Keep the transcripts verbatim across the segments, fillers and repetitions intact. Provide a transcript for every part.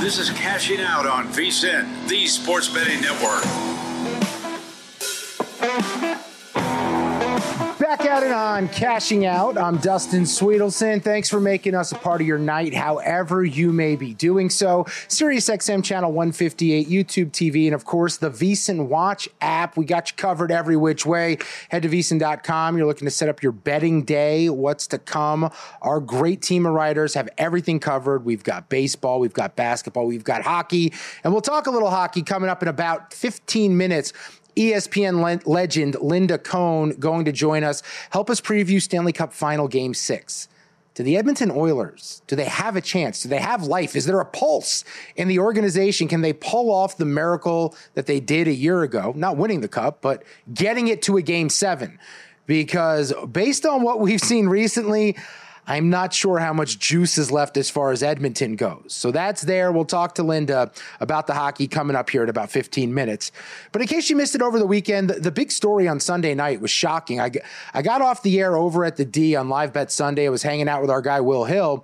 This is Cashing Out on VSiN, the sports betting network. Back at it on Cashing Out. I'm Dustin Sweetelson. Thanks for making us a part of your night, however you may be doing so. SiriusXM Channel one fifty-eight, YouTube T V, and of course the VSiN Watch app. We got you covered every which way. Head to V S I N dot com. You're looking to set up your betting day, what's to come. Our great team of writers have everything covered. We've got baseball, we've got basketball, we've got hockey, and we'll talk a little hockey coming up in about fifteen minutes. E S P N le- legend Linda Cohn going to join us, help us preview Stanley Cup Final Game six. Do the Edmonton Oilers, do they have a chance? Do they have life? Is there a pulse in the organization? Can they pull off the miracle that they did a year ago? Not winning the Cup, but getting it to a Game seven. Because based on what we've seen recently, I'm not sure how much juice is left as far as Edmonton goes. So that's there. We'll talk to Linda about the hockey coming up here in about fifteen minutes. But in case you missed it over the weekend, the, the big story on Sunday night was shocking. I, I got off the air over at the D on Live Bet Sunday. I was hanging out with our guy, Will Hill.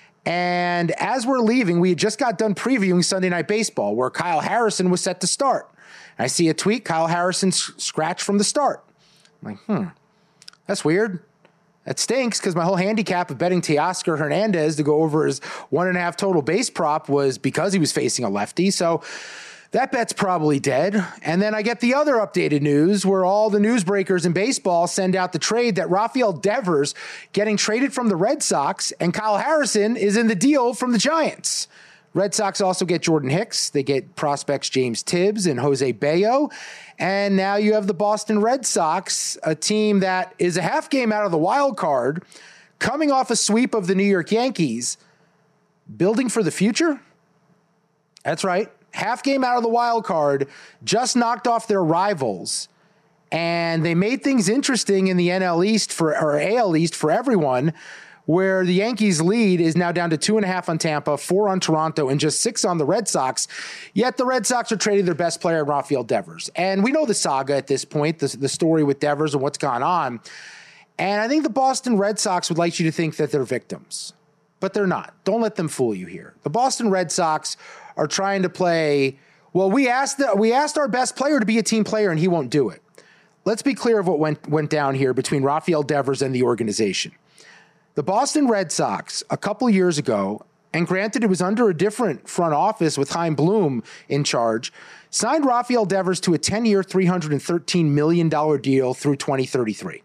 And as we're leaving, we had just got done previewing Sunday Night Baseball, where Kyle Harrison was set to start. And I see a tweet, Kyle Harrison s- scratched from the start. I'm like, hmm, that's weird. That stinks because my whole handicap of betting Teoscar Hernandez to go over his one and a half total base prop was because he was facing a lefty. So that bet's probably dead. And then I get the other updated news where all the newsbreakers in baseball send out the trade that Rafael Devers getting traded from the Red Sox and Kyle Harrison is in the deal from the Giants. Red Sox also get Jordan Hicks. They get prospects James Tibbs and Jose Bayo. And now you have the Boston Red Sox, a team that is a half game out of the wild card, coming off a sweep of the New York Yankees, building for the future. That's right. Half game out of the wild card, just knocked off their rivals. And they made things interesting in the N L East for, or A L East for everyone, where the Yankees lead is now down to two and a half on Tampa, four on Toronto, and just six on the Red Sox. Yet the Red Sox are trading their best player, Rafael Devers. And we know the saga at this point, the, the story with Devers and what's gone on. And I think the Boston Red Sox would like you to think that they're victims, but they're not. Don't let them fool you here. The Boston Red Sox are trying to play, well, we asked the, we asked our best player to be a team player, and he won't do it. Let's be clear of what went, went down here between Rafael Devers and the organization. The Boston Red Sox, a couple years ago, and granted it was under a different front office with Chaim Bloom in charge, signed Rafael Devers to a ten-year, three hundred thirteen million dollars deal through twenty thirty-three.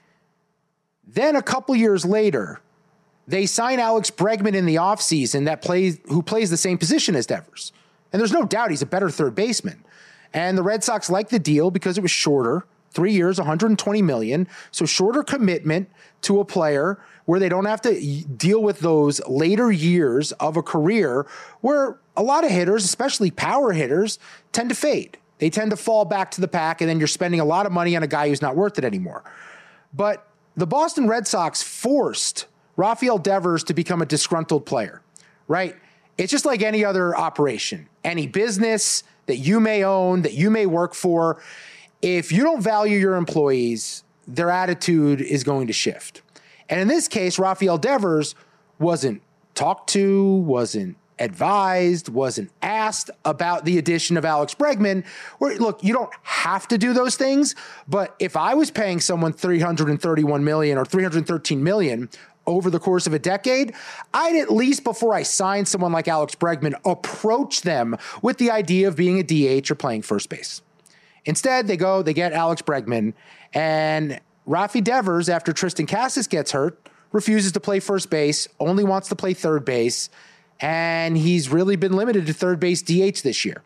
Then a couple years later, they sign Alex Bregman in the offseason that plays, who plays the same position as Devers. And there's no doubt he's a better third baseman. And the Red Sox liked the deal because it was shorter, three years, one hundred twenty million dollars, so shorter commitment to a player where they don't have to deal with those later years of a career where a lot of hitters, especially power hitters, tend to fade. They tend to fall back to the pack, and then you're spending a lot of money on a guy who's not worth it anymore. But the Boston Red Sox forced Rafael Devers to become a disgruntled player, right? It's just like any other operation, any business that you may own, that you may work for. If you don't value your employees, their attitude is going to shift. And in this case, Rafael Devers wasn't talked to, wasn't advised, wasn't asked about the addition of Alex Bregman. Where, look, you don't have to do those things, but if I was paying someone three hundred thirty-one million dollars or three hundred thirteen million dollars over the course of a decade, I'd at least, before I sign someone like Alex Bregman, approach them with the idea of being a D H or playing first base. Instead, they go, they get Alex Bregman, and Rafi Devers, after Tristan Casas gets hurt, refuses to play first base, only wants to play third base, and he's really been limited to third base D H this year.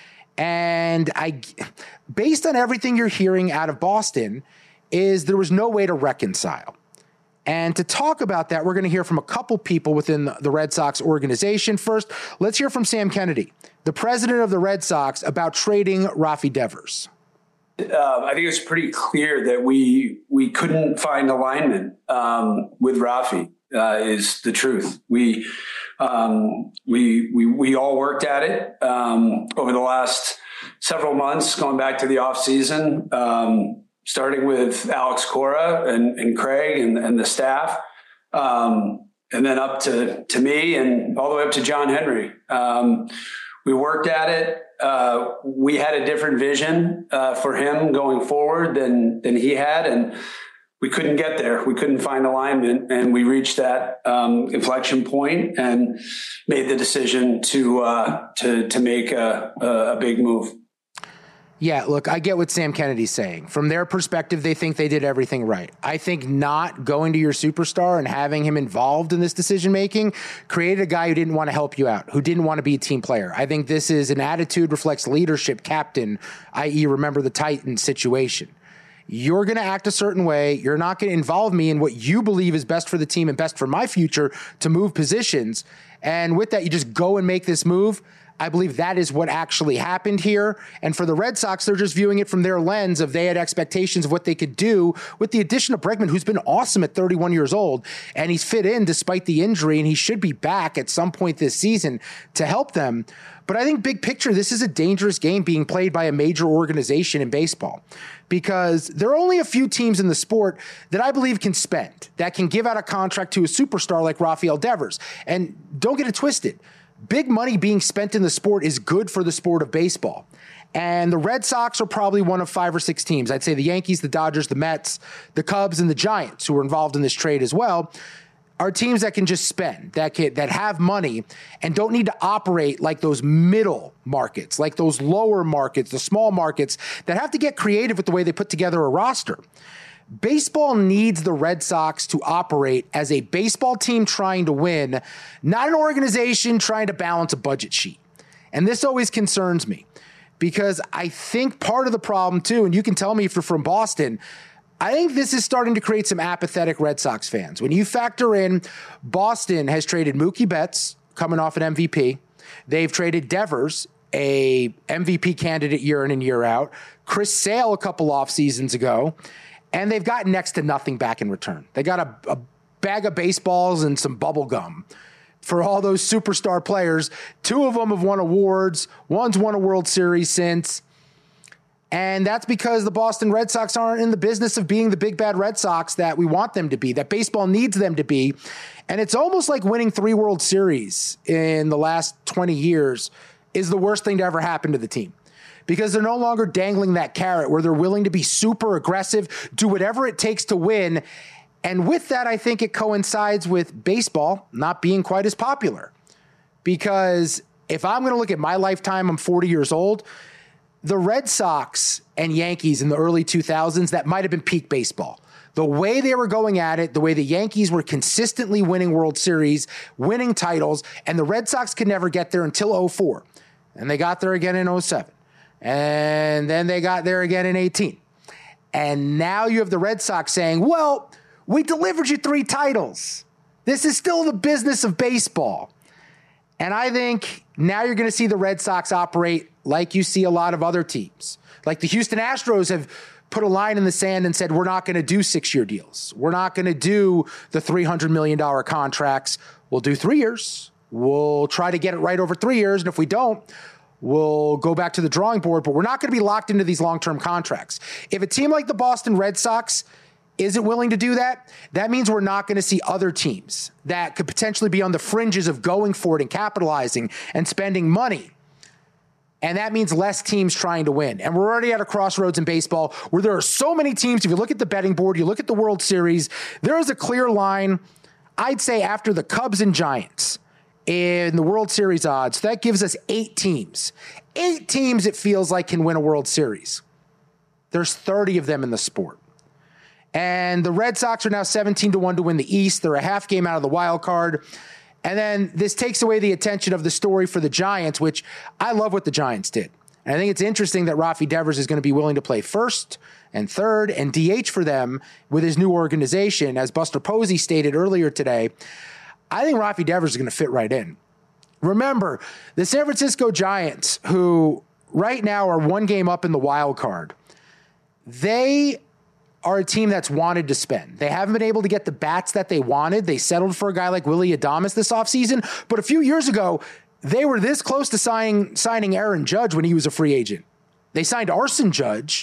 And I, based on everything you're hearing out of Boston, is there was no way to reconcile. And to talk about that, we're going to hear from a couple people within the Red Sox organization. First, let's hear from Sam Kennedy, the president of the Red Sox, about trading Rafi Devers. Uh, I think it's pretty clear that we we couldn't find alignment um, with Rafi. Uh, is the truth. We um, we we we all worked at it um, over the last several months, going back to the off season. Um, starting with Alex Cora and, and Craig and, and the staff. Um, and then up to, to me and all the way up to John Henry. Um, we worked at it. Uh, we had a different vision uh, for him going forward than than he had, and we couldn't get there. We couldn't find alignment, and we reached that um, inflection point and made the decision to uh, to to make a, a big move. Yeah, look, I get what Sam Kennedy's saying. From their perspective, they think they did everything right. I think not going to your superstar and having him involved in this decision-making created a guy who didn't want to help you out, who didn't want to be a team player. I think this is an attitude, reflects leadership, captain, that is remember the Titans situation. You're going to act a certain way. You're not going to involve me in what you believe is best for the team and best for my future to move positions. And with that, you just go and make this move. I believe that is what actually happened here. And for the Red Sox, they're just viewing it from their lens of they had expectations of what they could do with the addition of Bregman, who's been awesome at thirty-one years old. And he's fit in despite the injury, and he should be back at some point this season to help them. But I think big picture, this is a dangerous game being played by a major organization in baseball, because there are only a few teams in the sport that I believe can spend, that can give out a contract to a superstar like Rafael Devers. And don't get it twisted. Big money being spent in the sport is good for the sport of baseball. And the Red Sox are probably one of five or six teams. I'd say the Yankees, the Dodgers, the Mets, the Cubs, and the Giants, who are involved in this trade as well, are teams that can just spend, that can, that have money and don't need to operate like those middle markets, like those lower markets, the small markets that have to get creative with the way they put together a roster. Baseball needs the Red Sox to operate as a baseball team trying to win, not an organization trying to balance a budget sheet. And this always concerns me, because I think part of the problem too, and you can tell me if you're from Boston, I think this is starting to create some apathetic Red Sox fans. When you factor in Boston has traded Mookie Betts, coming off an M V P. They've traded Devers, a M V P candidate year in and year out. Chris Sale a couple off seasons ago. And they've gotten next to nothing back in return. They got a, a bag of baseballs and some bubble gum for all those superstar players. Two of them have won awards. One's won a World Series since. And that's because the Boston Red Sox aren't in the business of being the big bad Red Sox that we want them to be, that baseball needs them to be. And it's almost like winning three World Series in the last twenty years is the worst thing to ever happen to the team, because they're no longer dangling that carrot where they're willing to be super aggressive, do whatever it takes to win. And with that, I think it coincides with baseball not being quite as popular. Because if I'm going to look at my lifetime, I'm forty years old. The Red Sox and Yankees in the early two thousands, that might have been peak baseball. The way they were going at it, the way the Yankees were consistently winning World Series, winning titles, and the Red Sox could never get there until oh four. And they got there again in oh seven. And then they got there again in eighteen. And now you have the Red Sox saying, well, we delivered you three titles. This is still the business of baseball. And I think now you're going to see the Red Sox operate like you see a lot of other teams. Like the Houston Astros have put a line in the sand and said, we're not going to do six-year deals. We're not going to do the three hundred million dollars contracts. We'll do three years. We'll try to get it right over three years. And if we don't, we'll go back to the drawing board. But we're not going to be locked into these long-term contracts. If a team like the Boston Red Sox isn't willing to do that, that means we're not going to see other teams that could potentially be on the fringes of going for it and capitalizing and spending money. And that means less teams trying to win. And we're already at a crossroads in baseball where there are so many teams. If you look at the betting board, you look at the World Series, there is a clear line, I'd say, after the Cubs and Giants in the World Series odds. That gives us eight teams. Eight teams, it feels like, can win a World Series. There's thirty of them in the sport. And the Red Sox are now seventeen to one to win the East. They're a half game out of the wild card. And then this takes away the attention of the story for the Giants, which I love what the Giants did. And I think it's interesting that Rafi Devers is going to be willing to play first and third and D H for them with his new organization. As Buster Posey stated earlier today, I think Rafi Devers is going to fit right in. Remember, the San Francisco Giants, who right now are one game up in the wild card, they are a team that's wanted to spend. They haven't been able to get the bats that they wanted. They settled for a guy like Willy Adames this offseason. But a few years ago, they were this close to signing, signing Aaron Judge when he was a free agent. They signed Arson Judge,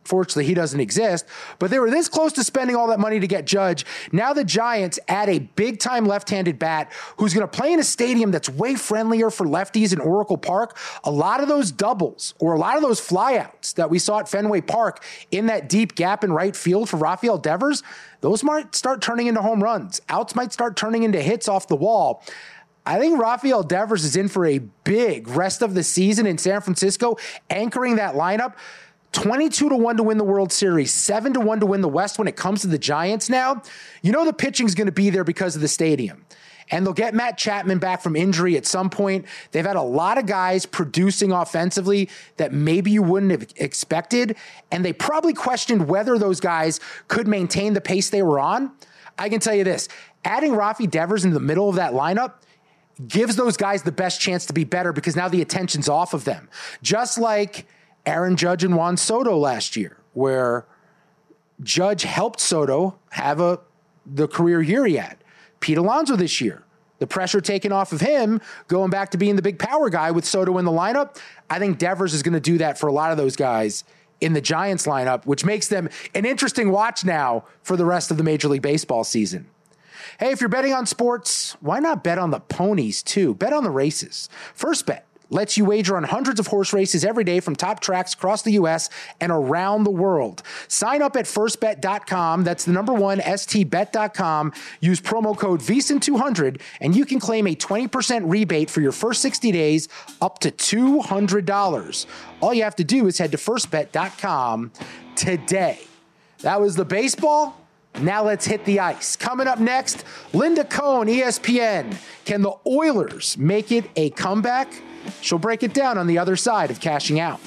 Fortunately, he doesn't exist, but they were this close to spending all that money to get Judge. Now the Giants add a big-time left-handed bat who's going to play in a stadium that's way friendlier for lefties in Oracle Park. A lot of those doubles or a lot of those flyouts that we saw at Fenway Park in that deep gap in right field for Rafael Devers, those might start turning into home runs. Outs might start turning into hits off the wall. I think Rafael Devers is in for a big rest of the season in San Francisco, anchoring that lineup. twenty-two to one to win the World Series, seven to one to win the West when it comes to the Giants now. You know the pitching's going to be there because of the stadium. And they'll get Matt Chapman back from injury at some point. They've had a lot of guys producing offensively that maybe you wouldn't have expected. And they probably questioned whether those guys could maintain the pace they were on. I can tell you this, adding Rafi Devers in the middle of that lineup gives those guys the best chance to be better because now the attention's off of them. Just like Aaron Judge and Juan Soto last year, where Judge helped Soto have a the career year he had. Pete Alonso this year, the pressure taken off of him, going back to being the big power guy with Soto in the lineup. I think Devers is going to do that for a lot of those guys in the Giants lineup, which makes them an interesting watch now for the rest of the Major League Baseball season. Hey, if you're betting on sports, why not bet on the ponies too? Bet on the races. First Bet lets you wager on hundreds of horse races every day from top tracks across the U S and around the world. Sign up at first bet dot com. That's the number one, S T bet dot com. Use promo code V S I N two hundred, and you can claim a twenty percent rebate for your first sixty days up to two hundred dollars. All you have to do is head to first bet dot com today. That was the baseball. Now let's hit the ice. Coming up next, Linda Cohn, E S P N. Can the Oilers make it a comeback? She'll break it down on the other side of Cashing Out.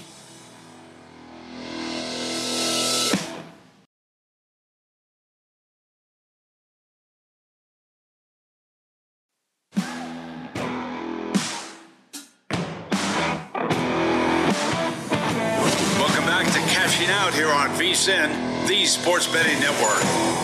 Welcome back to Cashing Out here on V S I N, the Sports Betting Network.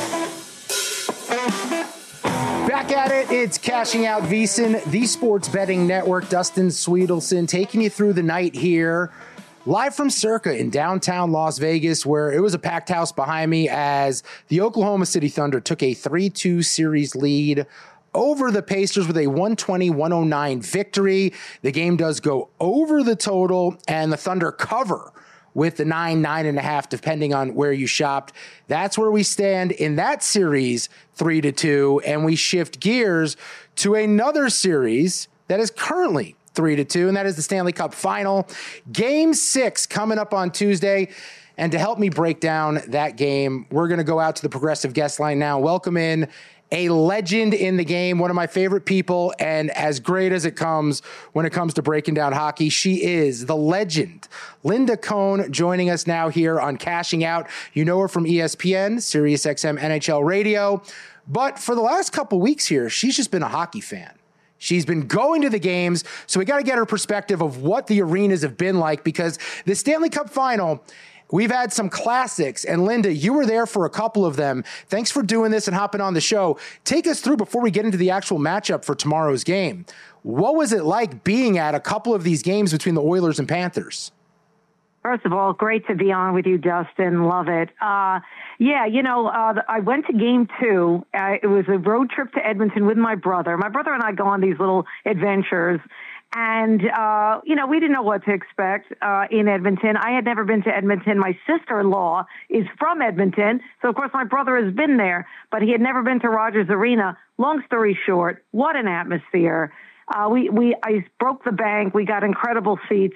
Back at it, it's Cashing Out V S I N, the Sports Betting Network. Dustin Sweetelson taking you through the night here, live from Circa in downtown Las Vegas, where it was a packed house behind me as the Oklahoma City Thunder took a three two series lead over the Pacers with a one twenty to one oh nine victory. The game does go over the total, and the Thunder cover with the nine, nine and a half, depending on where you shopped. That's where we stand in that series, three to two, and we shift gears to another series that is currently three to two, and that is the Stanley Cup Final. Game six coming up on Tuesday. And to help me break down that game, we're going to go out to the Progressive guest line now. Welcome in a legend in the game, one of my favorite people, and as great as it comes when it comes to breaking down hockey. She is the legend, Linda Cohn, joining us now here on Cashing Out. You know her from E S P N, SiriusXM N H L Radio, but for the last couple weeks here, she's just been a hockey fan. She's been going to the games, so we got to get her perspective of what the arenas have been like, because the Stanley Cup Final, we've had some classics, and Linda, you were there for a couple of them. Thanks for doing this and hopping on the show. Take us through, before we get into the actual matchup for tomorrow's game, what was it like being at a couple of these games between the Oilers and Panthers? First of all, great to be on with you, Dustin. Love it. Uh, yeah, you know, uh, I went to game two. Uh, it was a road trip to Edmonton with my brother. My brother and I go on these little adventures. And, uh, you know, we didn't know what to expect uh, in Edmonton. I had never been to Edmonton. My sister-in-law is from Edmonton. So, of course, my brother has been there, but he had never been to Rogers Arena. Long story short, what an atmosphere. Uh, we, we, I broke the bank. We got incredible seats.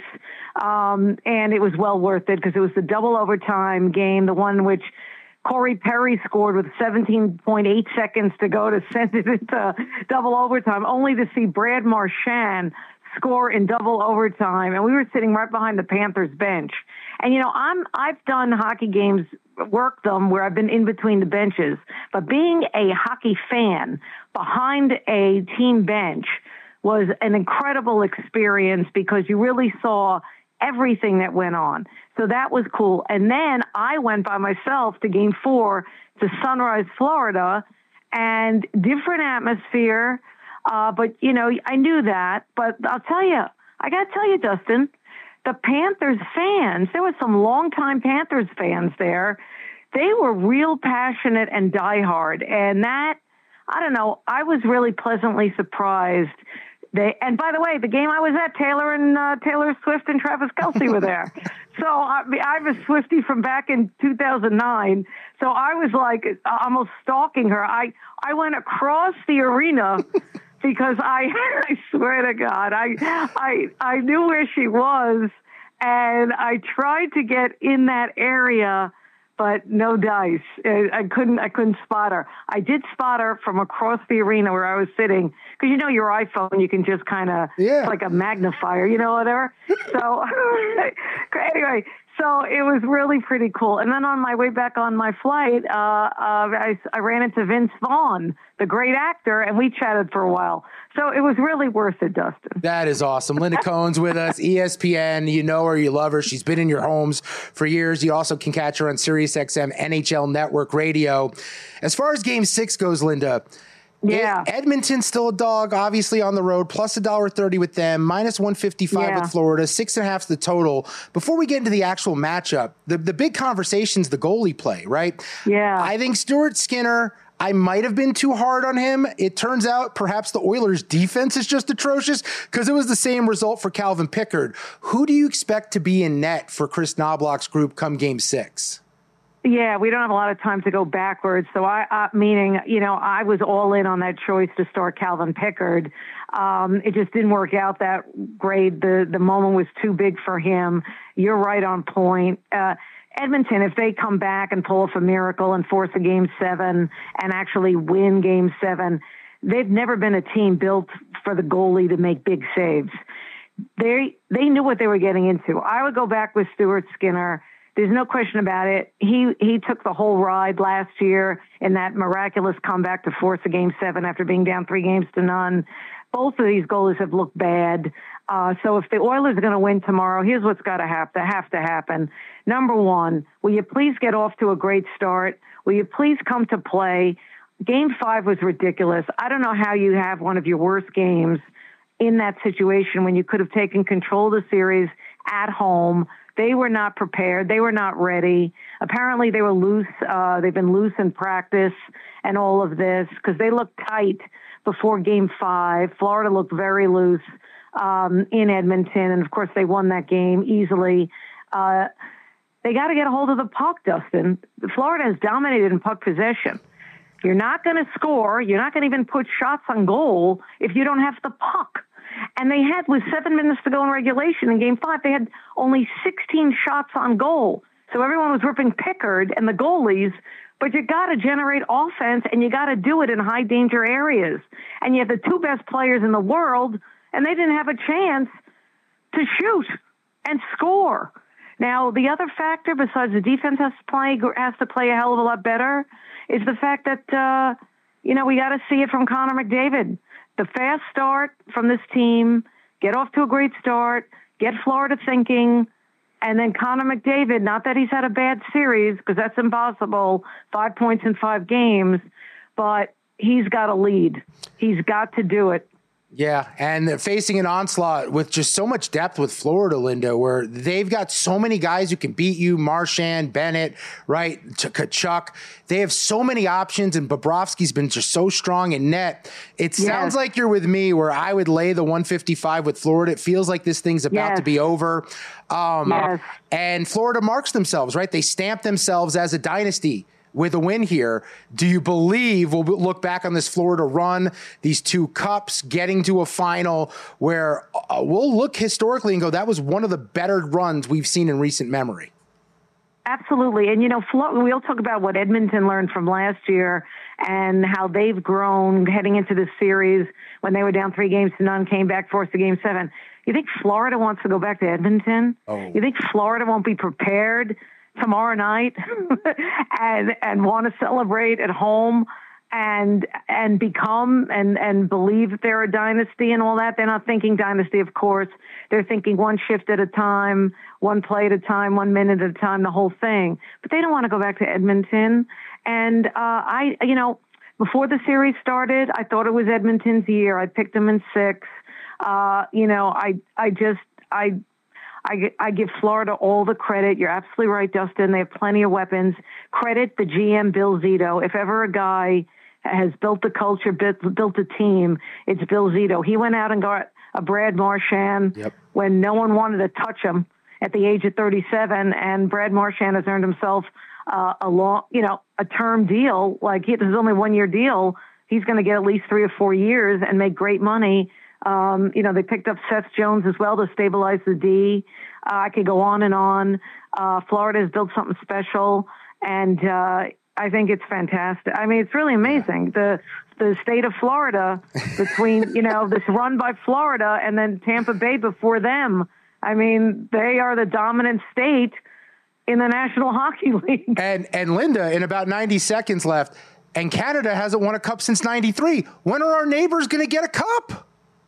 Um, and it was well worth it because it was the double overtime game, the one which Corey Perry scored with seventeen point eight seconds to go to send it into double overtime, only to see Brad Marchand score in double overtime. And we were sitting right behind the Panthers bench. And, you know, I'm, I've done hockey games, worked them where I've been in between the benches, but being a hockey fan behind a team bench was an incredible experience because you really saw everything that went on. So that was cool. And then I went by myself to game four to Sunrise, Florida, and different atmosphere. Uh, but, you know, I knew that. But I'll tell you, I got to tell you, Dustin, the Panthers fans, there were some longtime Panthers fans there. They were real passionate and diehard. And that, I don't know, I was really pleasantly surprised. They, and by the way, the game I was at, Taylor and uh, Taylor Swift and Travis Kelce were there. So I, I'm a Swiftie from back in two thousand nine. So I was like almost stalking her. I, I went across the arena because I, I swear to God, I, I, I knew where she was, and I tried to get in that area, but no dice. I couldn't. I couldn't spot her. I did spot her from across the arena where I was sitting, because you know your iPhone, you can just kind of, yeah. it's like a magnifier, you know, whatever. So anyway, so it was really pretty cool. And then on my way back on my flight, uh, uh, I, I ran into Vince Vaughn, the great actor, and we chatted for a while. So it was really worth it, Dustin. That is awesome. Linda Cohn's with us, E S P N. You know her, you love her. She's been in your homes for years. You also can catch her on SiriusXM N H L Network Radio. As far as Game Six goes, Linda, yeah, Edmonton's still a dog, obviously on the road, plus one dollar thirty with them, minus one fifty-five yeah. with Florida, six and a half is the total. Before we get into the actual matchup, the, the big conversation's the goalie play, right? Yeah. I think Stuart Skinner, I might have been too hard on him. It turns out perhaps the Oilers' defense is just atrocious, because it was the same result for Calvin Pickard. Who do you expect to be in net for Chris Knobloch's group come Game Six? Yeah, we don't have a lot of time to go backwards. So I, uh, meaning, you know, I was all in on that choice to start Calvin Pickard. Um, it just didn't work out that great. The the moment was too big for him. You're right on point. Uh, Edmonton, if they come back and pull off a miracle and force a Game Seven and actually win Game Seven, they've never been a team built for the goalie to make big saves. They they knew what they were getting into. I would go back with Stuart Skinner. There's no question about it. He he took the whole ride last year in that miraculous comeback to force a Game Seven after being down three games to none. Both of these goalies have looked bad. Uh, so if the Oilers are going to win tomorrow, here's what's got to have to have to happen. Number one, will you please get off to a great start? Will you please come to play? Game five was ridiculous. I don't know how you have one of your worst games in that situation when you could have taken control of the series at home. They were not prepared. They were not ready. Apparently they were loose. Uh, they've been loose in practice and all of this because they looked tight before Game five. Florida looked very loose um, in Edmonton. And, of course, they won that game easily. Uh, they got to get a hold of the puck, Dustin. Florida has dominated in puck possession. You're not going to score. You're not going to even put shots on goal if you don't have the puck. And they had, with seven minutes to go in regulation in Game five, they had only sixteen shots on goal. So everyone was ripping Pickard and the goalies, but you got to generate offense, and you got to do it in high-danger areas. And you have the two best players in the world, and they didn't have a chance to shoot and score. Now, the other factor, besides the defense has to play, has to play a hell of a lot better, is the fact that, uh, you know, we got to see it from Connor McDavid. The fast start from this team, get off to a great start, get Florida thinking, and then Connor McDavid, not that he's had a bad series, because that's impossible, five points in five games, but he's got to lead. He's got to do it. Yeah, and facing an onslaught with just so much depth with Florida, Linda, where they've got so many guys who can beat you, Marchand, Bennett, right, Tkachuk. They have so many options, and Bobrovsky's been just so strong in net. It yes. sounds like you're with me, where I would lay the one fifty-five with Florida. It feels like this thing's about yes. to be over. Um, yes. And Florida marks themselves, right? They stamp themselves as a dynasty with a win here. Do you believe we'll look back on this Florida run, these two cups, getting to a final where uh, we'll look historically and go, that was one of the better runs we've seen in recent memory? Absolutely. And, you know, we'll talk about what Edmonton learned from last year and how they've grown heading into this series when they were down three games to none, came back, forced a Game seven. You think Florida wants to go back to Edmonton? Oh. You think Florida won't be prepared tomorrow night and and want to celebrate at home and and become and and believe that they're a dynasty and all that? They're not thinking dynasty, of course. They're thinking one shift at a time, one play at a time, one minute at a time, the whole thing. But they don't want to go back to Edmonton. And uh, I, you know, before the series started, I thought it was Edmonton's year. I picked them in six. Uh, you know, I I just I. I, I give Florida all the credit. You're absolutely right, Dustin. They have plenty of weapons. Credit the G M, Bill Zito. If ever a guy has built the culture, built, built a team, it's Bill Zito. He went out and got a Brad Marchand yep. when no one wanted to touch him at the age of thirty-seven, and Brad Marchand has earned himself uh, a long, you know, a term deal. Like, this is only one year deal. He's going to get at least three or four years and make great money. Um, you know, they picked up Seth Jones as well to stabilize the D. Uh, I could go on and on. Uh, Florida has built something special, and uh, I think it's fantastic. I mean, it's really amazing. The the state of Florida, between, you know, this run by Florida and then Tampa Bay before them. I mean, they are the dominant state in the National Hockey League. And and Linda, in about ninety seconds left, and Canada hasn't won a cup since ninety-three. When are our neighbors going to get a cup?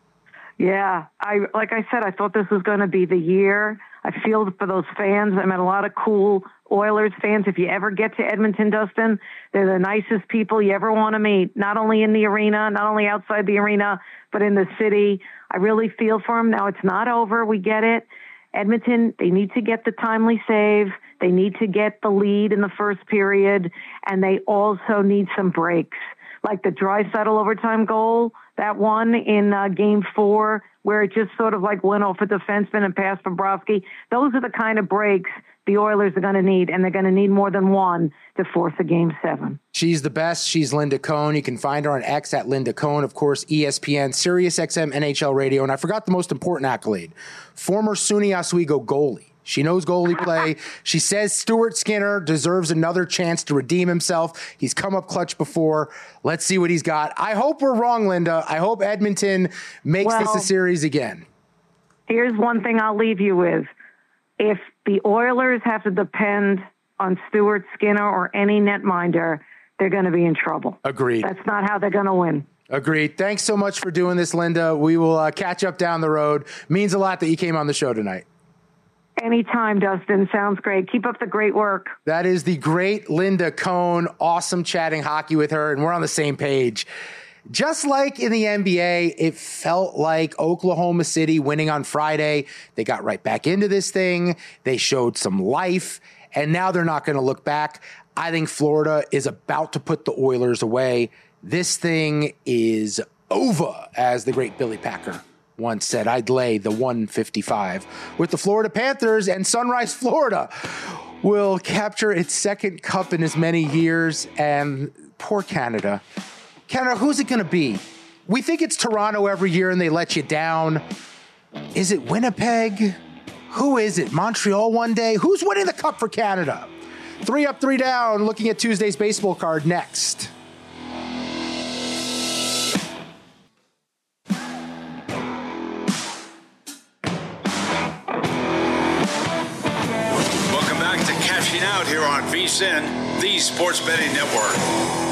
Yeah, I like I said, I thought this was going to be the year. I feel for those fans. I met a lot of cool Oilers fans. If you ever get to Edmonton, Dustin, they're the nicest people you ever want to meet, not only in the arena, not only outside the arena, but in the city. I really feel for them. Now, it's not over. We get it. Edmonton, they need to get the timely save. They need to get the lead in the first period, and they also need some breaks, like the Draisaitl overtime goal, that one in uh, game four, where it just sort of like went off a defenseman and passed Bobrovsky. Those are the kind of breaks the Oilers are going to need, and they're going to need more than one to force a game seven. She's the best. She's Linda Cohn. You can find her on X at Linda Cohn. Of course, E S P N, Sirius X M, N H L Radio. And I forgot the most important accolade. Former SUNY Oswego goalie. She knows goalie play. She says Stuart Skinner deserves another chance to redeem himself. He's come up clutch before. Let's see what he's got. I hope we're wrong, Linda. I hope Edmonton makes well, this a series again. Here's one thing I'll leave you with. If the Oilers have to depend on Stuart Skinner or any netminder, they're going to be in trouble. Agreed. That's not how they're going to win. Agreed. Thanks so much for doing this, Linda. We will uh, catch up down the road. Means a lot that you came on the show tonight. Anytime, Dustin. Sounds great. Keep up the great work. That is the great Linda Cohn. Awesome chatting hockey with her, and we're on the same page. Just like in the N B A, it felt like Oklahoma City winning on Friday. They got right back into this thing. They showed some life, and now they're not going to look back. I think Florida is about to put the Oilers away. This thing is over, as the great Billy Packer once said. I'd lay the one fifty-five with the Florida Panthers, and Sunrise, Florida will capture its second cup in as many years. And poor Canada. Canada, who's it going to be? We think it's Toronto every year and they let you down. Is it Winnipeg? Who is it? Montreal one day? Who's winning the cup for Canada? Three up, three down. Looking at Tuesday's baseball card next. Welcome back to Cashing Out here on V S I N, the Sports Betting Network.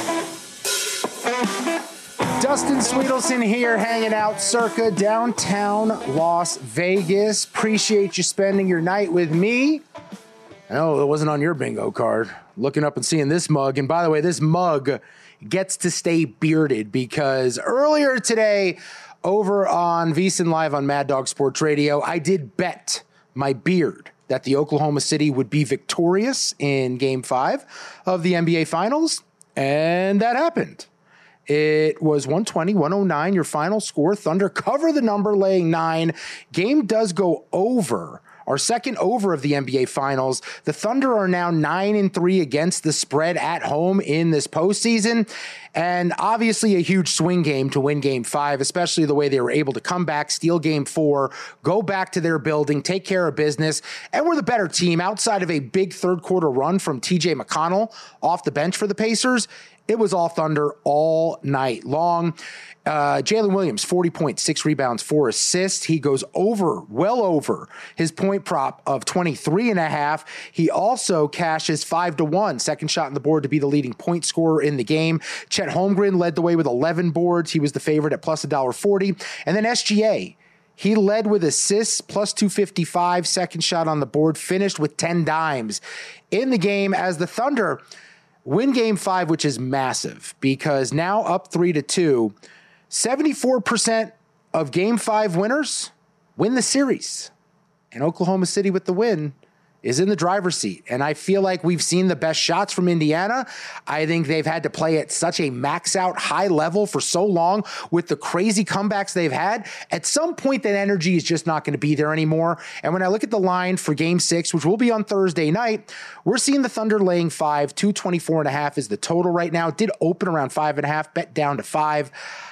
Dustin Sweetelson here, hanging out circa downtown Las Vegas. Appreciate you spending your night with me. I know it wasn't on your bingo card. Looking up and seeing this mug. And by the way, this mug gets to stay bearded because earlier today over on VSiN Live on Mad Dog Sports Radio, I did bet my beard that the Oklahoma City would be victorious in Game five of the N B A Finals. And that happened. It was one twenty, one oh nine, your final score. Thunder cover the number, laying nine. Game does go over. Our second over of the N B A Finals. The Thunder are now nine and three against the spread at home in this postseason. And obviously a huge swing game to win Game five, especially the way they were able to come back, steal Game four, go back to their building, take care of business. And we're the better team outside of a big third quarter run from T J McConnell off the bench for the Pacers. It was all Thunder all night long. Uh, Jalen Williams, forty points, six rebounds, four assists. He goes over, well over his point prop of twenty-three and a half. He also cashes five to one, second shot on the board to be the leading point scorer in the game. Chet Holmgren led the way with eleven boards. He was the favorite at plus one forty. And then S G A, he led with assists, plus two fifty-five, second shot on the board, finished with ten dimes in the game as the Thunder win Game five, which is massive because now up three to two, seventy-four percent of Game five winners win the series. and Oklahoma City with the win is in the driver's seat. And I feel like we've seen the best shots from Indiana. I think they've had to play at such a max out high level for so long with the crazy comebacks they've had. At some point, that energy is just not going to be there anymore. And when I look at the line for game six, which will be on Thursday night, we're seeing the Thunder laying five, two twenty-four and a half is the total right now. It did open around five and a half, bet down to five.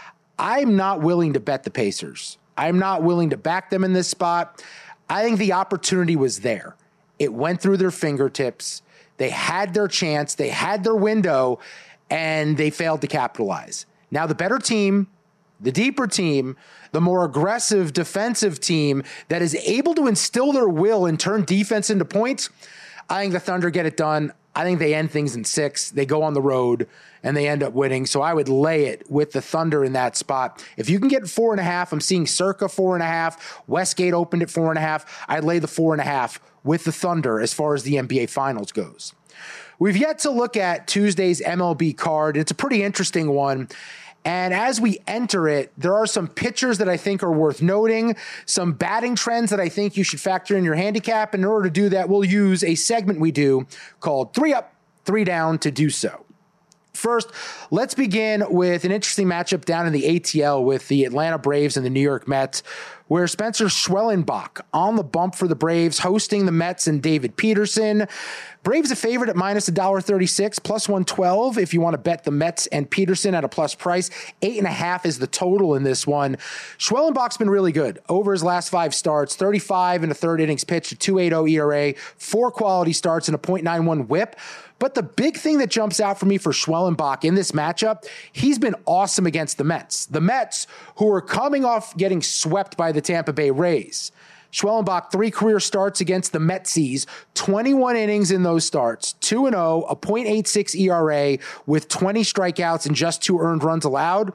I'm not willing to bet the Pacers. I'm not willing to back them in this spot. I think the opportunity was there. It went through their fingertips. They had their chance. They had their window, and they failed to capitalize. Now, the better team, the deeper team, the more aggressive defensive team that is able to instill their will and turn defense into points, I think the Thunder get it done. I think they end things in six. They go on the road, and they end up winning. So I would lay it with the Thunder in that spot. If you can get four and a half, I'm seeing circa four and a half. Westgate opened at four and a half. I'd lay the four and a half with the Thunder as far as the N B A Finals goes. We've yet to look at Tuesday's M L B card. It's a pretty interesting one. And as we enter it, there are some pitchers that I think are worth noting, some batting trends that I think you should factor in your handicap. And in order to do that, we'll use a segment we do called Three Up, Three Down to do so. First, let's begin with an interesting matchup down in the A T L with the Atlanta Braves and the New York Mets, where Spencer Schwellenbach on the bump for the Braves, hosting the Mets and David Peterson. Braves a favorite at minus one thirty-six, plus one twelve if you want to bet the Mets and Peterson at a plus price. Eight and a half is the total in this one. Schwellenbach's been really good over his last five starts, thirty-five and a third innings pitched, a two point eight oh E R A, four quality starts, and a point nine one whip. But the big thing that jumps out for me for Schwellenbach in this matchup, he's been awesome against the Mets. The Mets, who are coming off getting swept by the Tampa Bay Rays. Schwellenbach, three career starts against the Metsies, twenty-one innings in those starts, two and oh, a point eight six E R A with twenty strikeouts and just two earned runs allowed.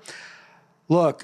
Look,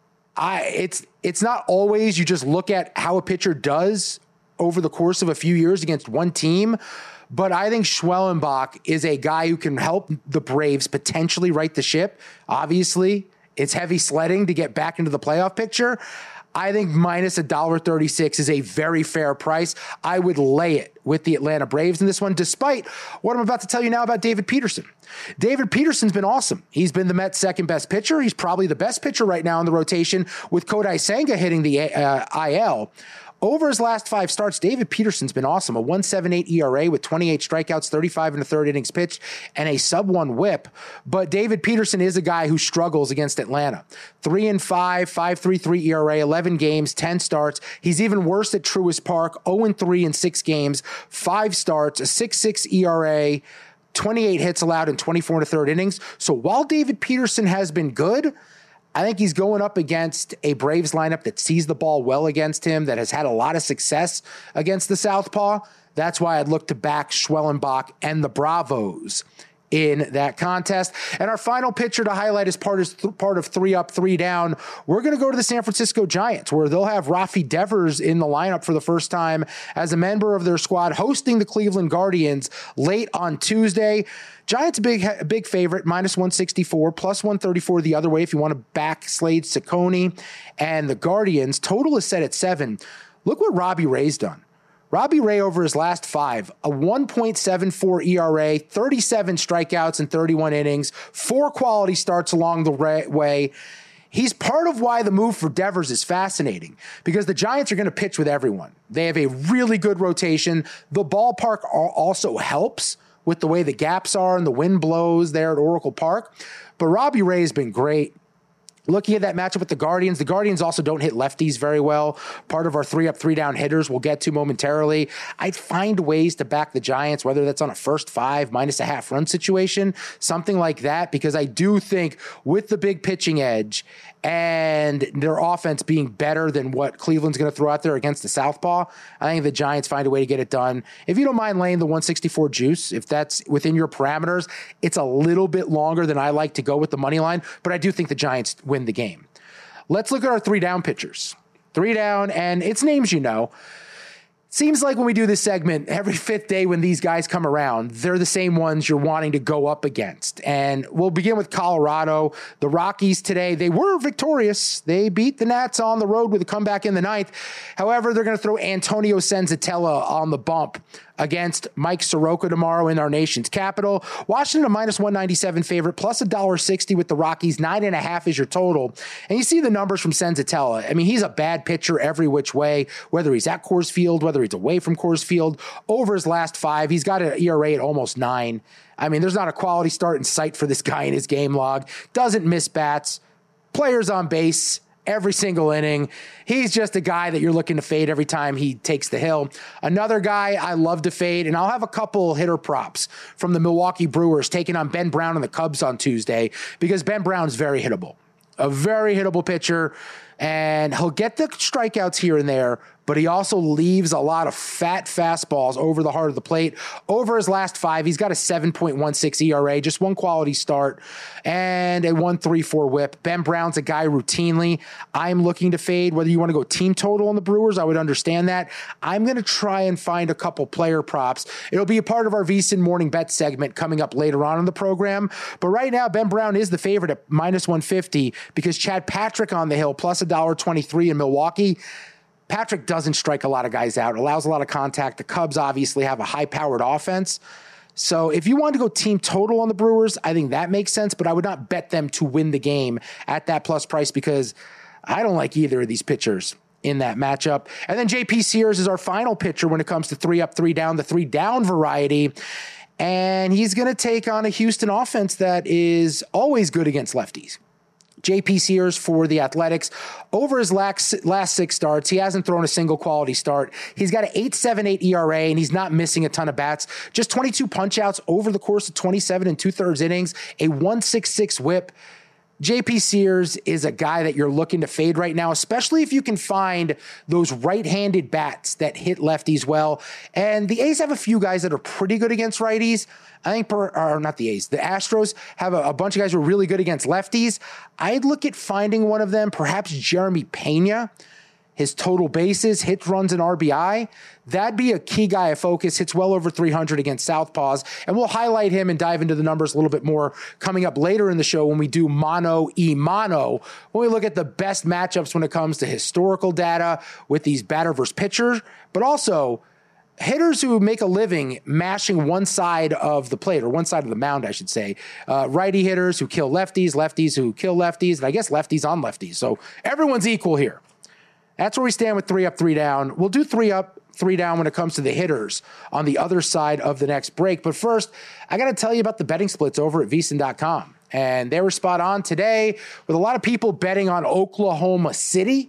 I it's it's not always you just look at how a pitcher does over the course of a few years against one team. But I think Schwellenbach is a guy who can help the Braves potentially right the ship. Obviously, it's heavy sledding to get back into the playoff picture. I think minus one thirty-six is a very fair price. I would lay it with the Atlanta Braves in this one, despite what I'm about to tell you now about David Peterson. David Peterson's been awesome. He's been the Mets' second best pitcher. He's probably the best pitcher right now in the rotation with Kodai Senga hitting the uh, I L. Over his last five starts, David Peterson's been awesome. A one point seven eight E R A with twenty-eight strikeouts, thirty-five and a third innings pitched, and a sub one whip. But David Peterson is a guy who struggles against Atlanta. Three and five, five point three three E R A, eleven games, ten starts. He's even worse at Truist Park, oh and three in six games, five starts, a six point six E R A, twenty-eight hits allowed in twenty-four and a third innings. So while David Peterson has been good, I think he's going up against a Braves lineup that sees the ball well against him, that has had a lot of success against the Southpaw. That's why I'd look to back Schwellenbach and the Bravos in that contest. And our final pitcher to highlight as part, is th- part of Three Up, Three Down, we're going to go to the San Francisco Giants, where they'll have Rafi Devers in the lineup for the first time as a member of their squad, hosting the Cleveland Guardians late on Tuesday. Giants a big, big favorite, minus one sixty-four, plus one thirty-four the other way if you want to back Slade Ciccone. And the Guardians, total is set at seven. Look what Robbie Ray's done. Robbie Ray over his last five, a one point seven four E R A, thirty-seven strikeouts in thirty-one innings, four quality starts along the way. He's part of why the move for Devers is fascinating, because the Giants are going to pitch with everyone. They have a really good rotation. The ballpark also helps with the way the gaps are and the wind blows there at Oracle Park. But Robbie Ray has been great. Looking at that matchup with the Guardians, the Guardians also don't hit lefties very well. Part of our three up, three down hitters we'll get to momentarily. I'd find ways to back the Giants, whether that's on a first five minus a half run situation, something like that, because I do think with the big pitching edge and their offense being better than what Cleveland's going to throw out there against the Southpaw, I think the Giants find a way to get it done. If you don't mind laying the one sixty-four juice, if that's within your parameters, it's a little bit longer than I like to go with the money line, but I do think the Giants win the game. Let's look at our three down pitchers. Three down, and it's names you know. Seems like when we do this segment, every fifth day when these guys come around, they're the same ones you're wanting to go up against. And we'll begin with Colorado. The Rockies today, they were victorious. They beat the Nats on the road with a comeback in the ninth. However, they're going to throw Antonio Senzatella on the bump against Mike Soroka tomorrow in our nation's capital. Washington, a minus one ninety-seven favorite, plus one dollar sixty with the Rockies. Nine and a half is your total. And you see the numbers from Senzatella. I mean, he's a bad pitcher every which way, whether he's at Coors Field, whether he's away from Coors Field. Over his last five, he's got an E R A at almost nine. I mean, there's not a quality start in sight for this guy in his game log. Doesn't miss bats. Players on base every single inning. He's just a guy that you're looking to fade every time he takes the hill. Another guy I love to fade, and I'll have a couple hitter props from the Milwaukee Brewers taking on Ben Brown and the Cubs on Tuesday, because Ben Brown's very hittable. A very hittable pitcher, and he'll get the strikeouts here and there, but he also leaves a lot of fat fastballs over the heart of the plate. Over his last five, he's got a seven point one six E R A, just one quality start, and a one point three four whip. Ben Brown's a guy routinely I'm looking to fade. Whether you want to go team total on the Brewers, I would understand that. I'm going to try and find a couple player props. It'll be a part of our VSiN Morning Bet segment coming up later on in the program. But right now, Ben Brown is the favorite at minus one fifty because Chad Patrick on the hill, plus one dollar twenty-three in Milwaukee. Patrick doesn't strike a lot of guys out, allows a lot of contact. The Cubs obviously have a high-powered offense. So if you want to go team total on the Brewers, I think that makes sense, but I would not bet them to win the game at that plus price because I don't like either of these pitchers in that matchup. And then J P Sears is our final pitcher when it comes to three up, three down, the three down variety. And he's going to take on a Houston offense that is always good against lefties. J P Sears for the Athletics. Over his last, last six starts, he hasn't thrown a single quality start. He's got an eight point seven eight E R A, and he's not missing a ton of bats. Just twenty-two punch-outs over the course of twenty-seven and two-thirds innings, a one point six six whip. J P Sears is a guy that you're looking to fade right now, especially if you can find those right-handed bats that hit lefties well. And the A's have a few guys that are pretty good against righties. I think, per, or not the A's, the Astros have a, a bunch of guys who are really good against lefties. I'd look at finding one of them, perhaps Jeremy Pena. His total bases, hits, runs, and R B I. That'd be a key guy of focus. Hits well over three hundred against Southpaws. And we'll highlight him and dive into the numbers a little bit more coming up later in the show when we do Mono e Mono. When we look at the best matchups when it comes to historical data with these batter versus pitchers, but also hitters who make a living mashing one side of the plate, or one side of the mound, I should say. Uh, righty hitters who kill lefties, lefties who kill lefties, and I guess lefties on lefties. So everyone's equal here. That's where we stand with three up, three down. We'll do three up, three down when it comes to the hitters on the other side of the next break. But first, I got to tell you about the betting splits over at V S I N dot com. And they were spot on today with a lot of people betting on Oklahoma City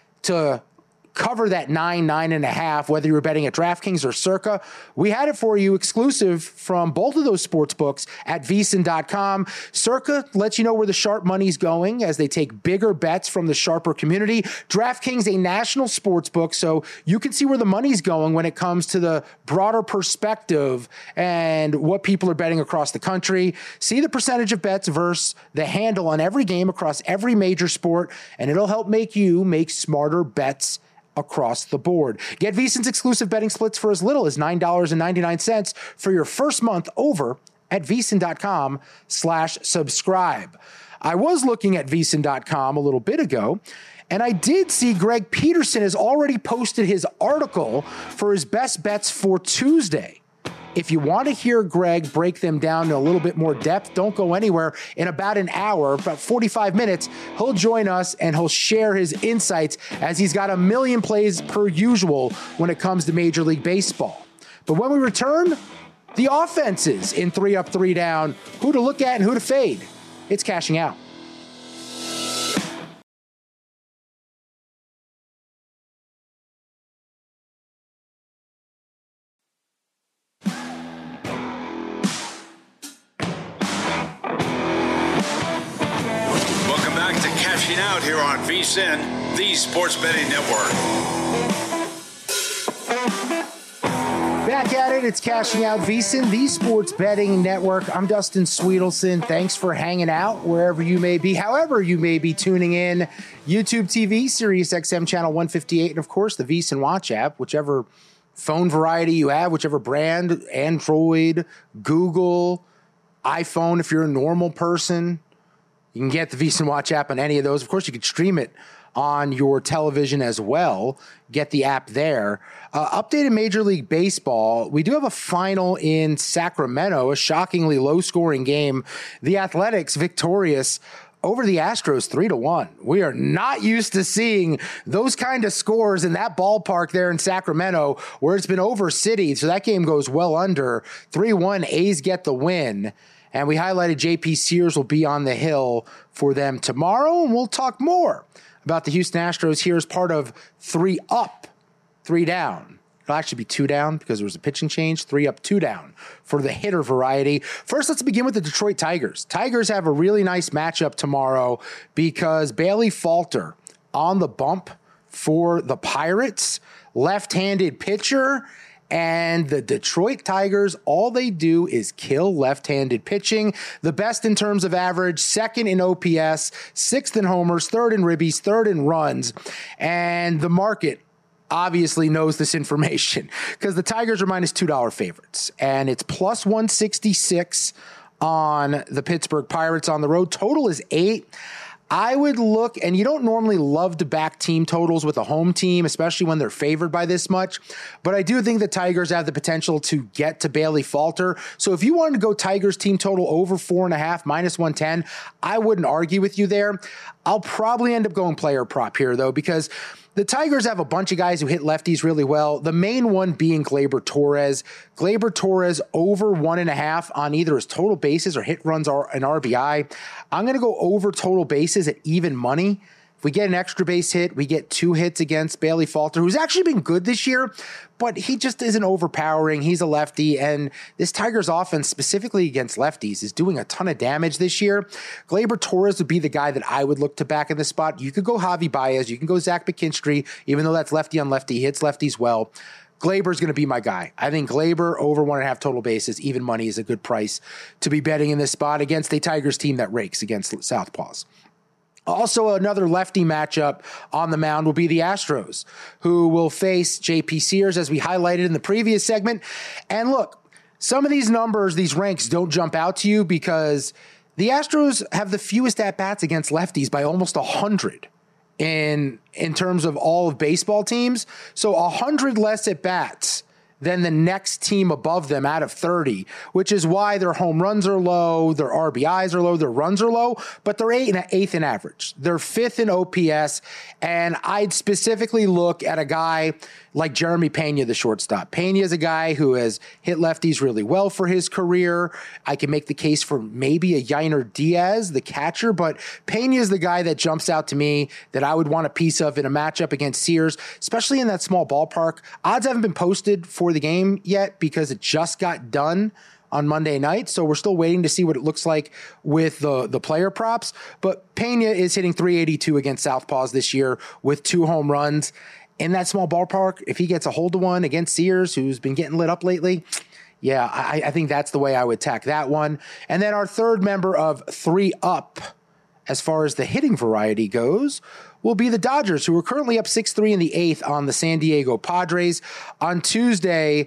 to cover that nine, nine and a half, whether you were betting at DraftKings or Circa. We had it for you exclusive from both of those sports books at V S I N dot com. Circa lets you know where the sharp money's going as they take bigger bets from the sharper community. DraftKings, a national sports book, so you can see where the money's going when it comes to the broader perspective and what people are betting across the country. See the percentage of bets versus the handle on every game across every major sport, and it'll help make you make smarter bets across the board. Get V S I N's exclusive betting splits for as little as nine dollars and ninety-nine cents for your first month over at V S I N dot com slash subscribe. I was looking at V S I N dot com a little bit ago, and I did see Greg Peterson has already posted his article for his best bets for Tuesday. If you want to hear Greg break them down in a little bit more depth, don't go anywhere. In about an hour, about forty-five minutes, he'll join us and he'll share his insights as he's got a million plays per usual when it comes to Major League Baseball. But when we return, the offenses in three up, three down, who to look at and who to fade. It's Cashing Out. Out here on V S I N, the Sports Betting Network. Back at it, it's Cashing Out, V S I N, the Sports Betting Network. I'm Dustin Sweetelson. Thanks for hanging out wherever you may be, however you may be tuning in. YouTube T V, Sirius X M channel one fifty-eight, and of course the V S I N Watch app, whichever phone variety you have, whichever brand, Android, Google, iPhone, if you're a normal person. You can get the VSiN Watch app on any of those. Of course, you can stream it on your television as well. Get the app there. Uh, updated Major League Baseball. We do have a final in Sacramento, a shockingly low-scoring game. The Athletics victorious over the Astros three to one. We are not used to seeing those kind of scores in that ballpark there in Sacramento, where it's been over city. So that game goes well under. three one, A's get the win. And we highlighted J P Sears will be on the hill for them tomorrow. And we'll talk more about the Houston Astros here as part of three up, three down. It'll actually be two down because there was a pitching change. Three up, two down for the hitter variety. First, let's begin with the Detroit Tigers. Tigers have a really nice matchup tomorrow because Bailey Falter on the bump for the Pirates, left-handed pitcher, and the Detroit Tigers, all they do is kill left-handed pitching. The best in terms of average, second in O P S, sixth in homers, third in ribbies, third in runs. And the market obviously knows this information because the Tigers are minus two dollar favorites, and it's plus one sixty-six on the Pittsburgh Pirates on the road. Total is eight. I would look, and you don't normally love to back team totals with a home team, especially when they're favored by this much, but I do think the Tigers have the potential to get to Bailey Falter. So if you wanted to go Tigers team total over four and a half, minus one ten, I wouldn't argue with you there. I'll probably end up going player prop here, though, because the Tigers have a bunch of guys who hit lefties really well. The main one being Gleyber Torres. Gleyber Torres over one and a half on either his total bases or hit runs or an R B I. I'm going to go over total bases at even money. If we get an extra base hit, we get two hits against Bailey Falter, who's actually been good this year, but he just isn't overpowering. He's a lefty, and this Tigers offense, specifically against lefties, is doing a ton of damage this year. Gleyber Torres would be the guy that I would look to back in this spot. You could go Javi Baez. You can go Zach McKinstry, even though that's lefty on lefty. He hits lefties well. Gleyber's going to be my guy. I think Gleyber over one and a half total bases, even money, is a good price to be betting in this spot against a Tigers team that rakes against Southpaws. Also, another lefty matchup on the mound will be the Astros, who will face J P Sears, as we highlighted in the previous segment. And look, some of these numbers, these ranks don't jump out to you because the Astros have the fewest at-bats against lefties by almost one hundred in, in terms of all of baseball teams. So one hundred less at-bats than the next team above them out of thirty, which is why their home runs are low, their R B Is are low, their runs are low, but they're eight and eighth in average. They're fifth in O P S, and I'd specifically look at a guy like Jeremy Pena, the shortstop. Pena is a guy who has hit lefties really well for his career. I can make the case for maybe a Yainer Diaz, the catcher, but Pena is the guy that jumps out to me that I would want a piece of in a matchup against Sears, especially in that small ballpark. Odds haven't been posted for the game yet because it just got done on Monday night, so we're still waiting to see what it looks like with the, the player props. But Pena is hitting three eighty-two against Southpaws this year with two home runs. In that small ballpark, if he gets a hold of one against Sears, who's been getting lit up lately, yeah, I, I think that's the way I would attack that one. And then our third member of three up, as far as the hitting variety goes, will be the Dodgers, who are currently up six three in the eighth on the San Diego Padres. On Tuesday,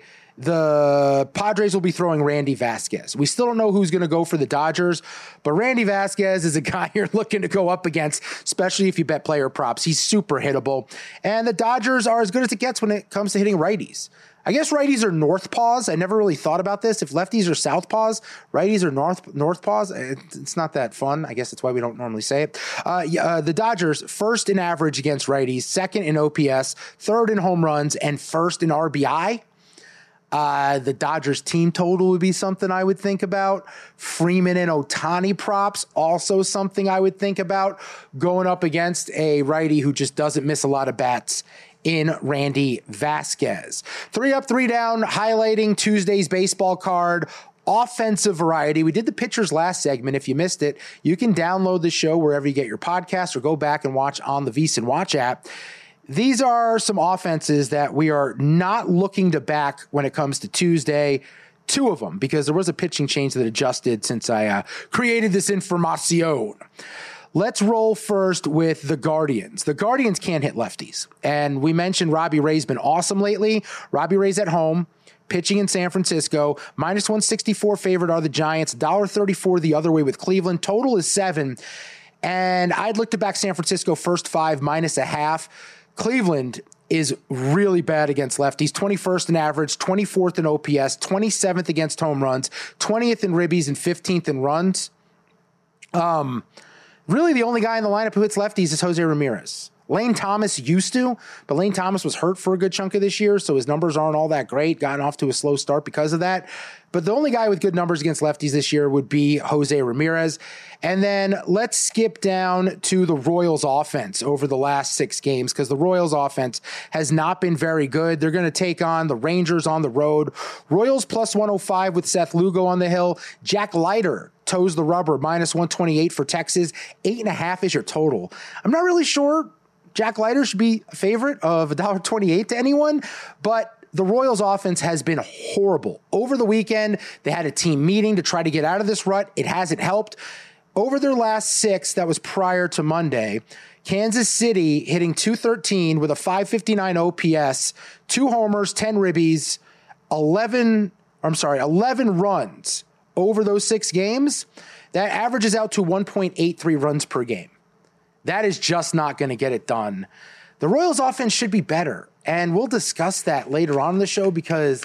the Padres will be throwing Randy Vasquez. We still don't know who's going to go for the Dodgers, but Randy Vasquez is a guy you're looking to go up against, especially if you bet player props. He's super hittable. And the Dodgers are as good as it gets when it comes to hitting righties. I guess righties are northpaws. I never really thought about this. If lefties are southpaws, righties are north northpaws. It's not that fun. I guess that's why we don't normally say it. Uh, uh, the Dodgers, first in average against righties, second in O P S, third in home runs, and first in R B I. Uh, the Dodgers team total would be something I would think about. Freeman and Ohtani props, also something I would think about going up against a righty who just doesn't miss a lot of bats in Randy Vasquez. Three up, three down, highlighting Tuesday's baseball card. Offensive variety. We did the pitchers last segment. If you missed it, you can download the show wherever you get your podcast or go back and watch on the VSiN Watch app. These are some offenses that we are not looking to back when it comes to Tuesday. Two of them, because there was a pitching change that adjusted since I uh, created this information. Let's roll first with the Guardians. The Guardians can't hit lefties. And we mentioned Robbie Ray's been awesome lately. Robbie Ray's at home, pitching in San Francisco. Minus one sixty-four favorite are the Giants. one thirty-four the other way with Cleveland. Total is seven. And I'd look to back San Francisco first five, minus a half. Cleveland is really bad against lefties. twenty-first in average, twenty-fourth in O P S, twenty-seventh against home runs, twentieth in ribbies, and fifteenth in runs. Um... Really, the only guy in the lineup who hits lefties is Jose Ramirez. Lane Thomas used to, but Lane Thomas was hurt for a good chunk of this year, so his numbers aren't all that great, gotten off to a slow start because of that. But the only guy with good numbers against lefties this year would be Jose Ramirez. And then let's skip down to the Royals offense over the last six games, because the Royals offense has not been very good. They're going to take on the Rangers on the road. Royals plus one oh five with Seth Lugo on the hill. Jack Leiter toes the rubber, minus one twenty-eight for Texas. Eight and a half is your total. I'm not really sure Jack Leiter should be a favorite of one twenty-eight to anyone, but the Royals offense has been horrible. Over the weekend, they had a team meeting to try to get out of this rut. It hasn't helped. Over their last six, that was prior to Monday, Kansas City hitting two thirteen with a five fifty-nine O P S, two homers, ten ribbies, eleven, I'm sorry, eleven runs over those six games. That averages out to one point eight three runs per game. That is just not going to get it done. The Royals offense should be better, and we'll discuss that later on in the show, because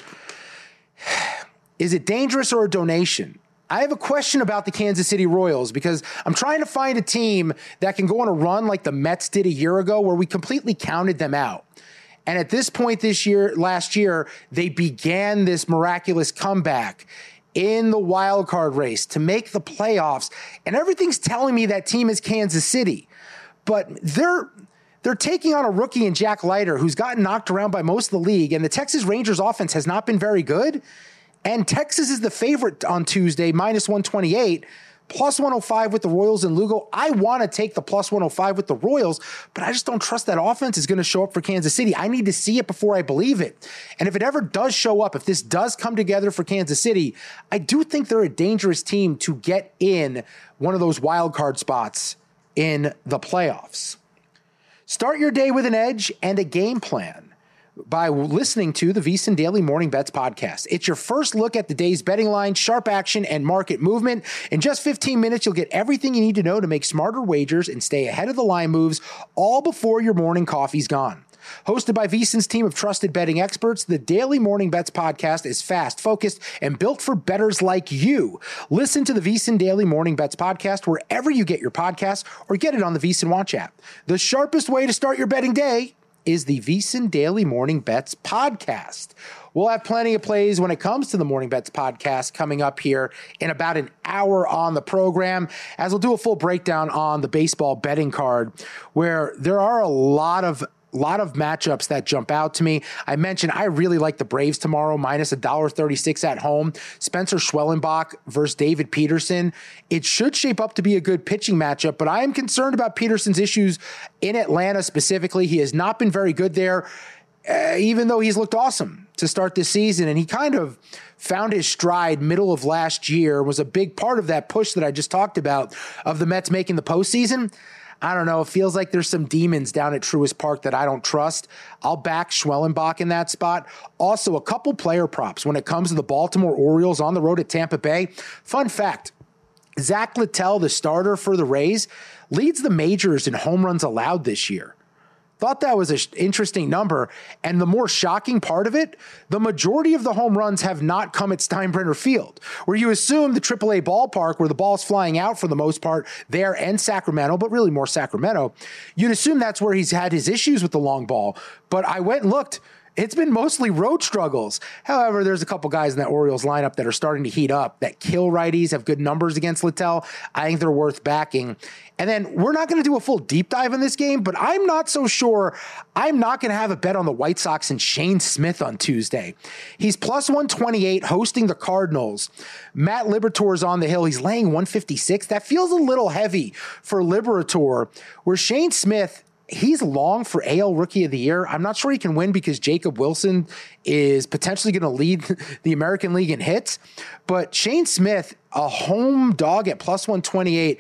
is it dangerous or a donation? I have a question about the Kansas City Royals, because I'm trying to find a team that can go on a run like the Mets did a year ago, where we completely counted them out. And at this point this year, last year, they began this miraculous comeback in the wild card race to make the playoffs. And everything's telling me that team is Kansas City. But they're they're taking on a rookie in Jack Leiter, who's gotten knocked around by most of the league. And the Texas Rangers offense has not been very good. And Texas is the favorite on Tuesday, minus one twenty-eight, plus one oh five with the Royals and Lugo. I want to take the plus one oh five with the Royals, but I just don't trust that offense is going to show up for Kansas City. I need to see it before I believe it. And if it ever does show up, if this does come together for Kansas City, I do think they're a dangerous team to get in one of those wild card spots in the playoffs. Start your day with an edge and a game plan by listening to the VSiN Daily Morning Bets podcast. It's your first look at the day's betting line, sharp action, and market movement. In just fifteen minutes, you'll get everything you need to know to make smarter wagers and stay ahead of the line moves, all before your morning coffee's gone. Hosted by VSiN's team of trusted betting experts, the Daily Morning Bets podcast is fast, focused, and built for bettors like you. Listen to the VSiN Daily Morning Bets podcast wherever you get your podcasts, or get it on the VSiN Watch app. The sharpest way to start your betting day is the VSiN Daily Morning Bets podcast. We'll have plenty of plays when it comes to the Morning Bets podcast coming up here in about an hour on the program, as we'll do a full breakdown on the baseball betting card, where there are a lot of lot of matchups that jump out to me. I mentioned I really like the Braves tomorrow, minus one thirty-six at home. Spencer Schwellenbach versus David Peterson. It should shape up to be a good pitching matchup, but I am concerned about Peterson's issues in Atlanta specifically. He has not been very good there, uh, even though he's looked awesome to start this season. And he kind of found his stride middle of last year, was a big part of that push that I just talked about of the Mets making the postseason. I don't know. It feels like there's some demons down at Truist Park that I don't trust. I'll back Schwellenbach in that spot. Also, a couple player props when it comes to the Baltimore Orioles on the road at Tampa Bay. Fun fact, Zach Littell, the starter for the Rays, leads the majors in home runs allowed this year. Thought that was an interesting number. And the more shocking part of it, the majority of the home runs have not come at Steinbrenner Field, where you assume the triple A ballpark, where the ball's flying out for the most part there, and Sacramento, but really more Sacramento. You'd assume that's where he's had his issues with the long ball. But I went and looked. It's been mostly road struggles. However, there's a couple guys in that Orioles lineup that are starting to heat up, that kill righties, have good numbers against Littell. I think they're worth backing. And then we're not going to do a full deep dive in this game, but I'm not so sure. I'm not going to have a bet on the White Sox and Shane Smith on Tuesday. He's plus one twenty-eight hosting the Cardinals. Matt Liberatore's on the hill. He's laying one fifty-six. That feels a little heavy for Liberatore, where Shane Smith, he's long for A L Rookie of the Year. I'm not sure he can win because Jacob Wilson is potentially going to lead the American League in hits. But Shane Smith, a home dog at plus one twenty-eight,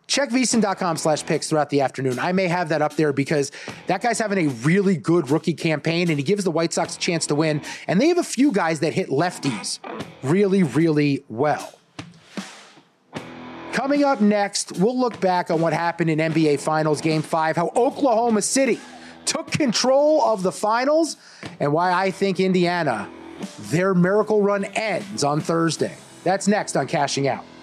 check vsin.com slash picks throughout the afternoon. I may have that up there because that guy's having a really good rookie campaign, and he gives the White Sox a chance to win. And they have a few guys that hit lefties really, really well. Coming up next, we'll look back on what happened in N B A Finals Game five, how Oklahoma City took control of the finals, and why I think Indiana, their miracle run ends on Thursday. That's next on Cashing Out.